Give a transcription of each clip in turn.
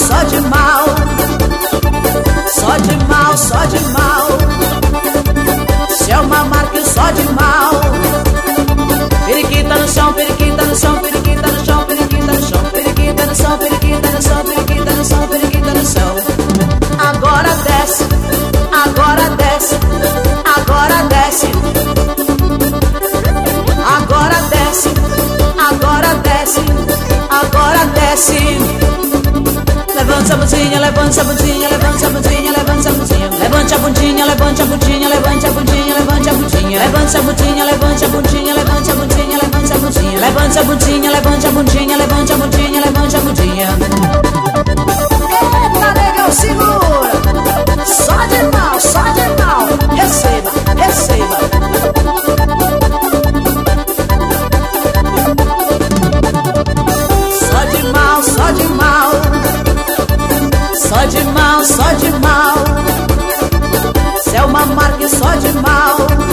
só de mal. Só de mal, só de mal. Se é uma marca só de mal. Periquita no chão, periquita no chão, periquita no chão, periquita no chão, periquita no chão, periquita no chão, periquita no chão, periquita no chão. Agora desce, agora desce, agora desce. Agora desce, agora desce, agora desce. Levanta a bundinha, levanta a bundinha, levanta a bundinha, levanta a bundinha. Levante a bundinha, levante a bundinha, levante a bundinha, levante a bundinha. Levante a bundinha, levante a bundinha, levante a bundinha, levante a bundinha. Levante a bundinha, levante a bundinha, levante a bundinha, levante a bundinha. Eita, negão, segura. Só de mal, só de mal. Receba, receba. Só de mal, só de mal. Só de mal, só de mal. Se é uma marca só de mal.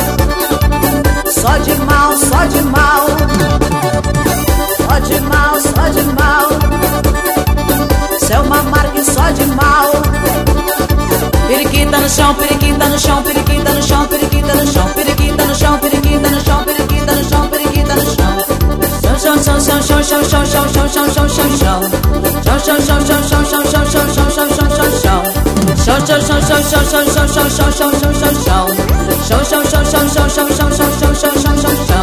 Só de mal, só de mal. Só de mal, só de mal. Se é uma marca só de mal. Periquita no chão, periquita no chão, periquita no chão, periquita no chão, periquita no chão, periquita no chão, periquita no chão, periquita no chão. Chão, chão, chão, chão, chão, chão, chão, chão, chão, chão, chão, chão. Chão, chão, chão, chão, chão, chão, chão, chão, chão, chão, chão, chão, chão. Chão, chão, chão, chão, chão, chão, chão, chão, chão, chão, chão, chão, chão. Chão, chão, chão, chão, chão, chão, chão, chão, chão, chão, chão, chão.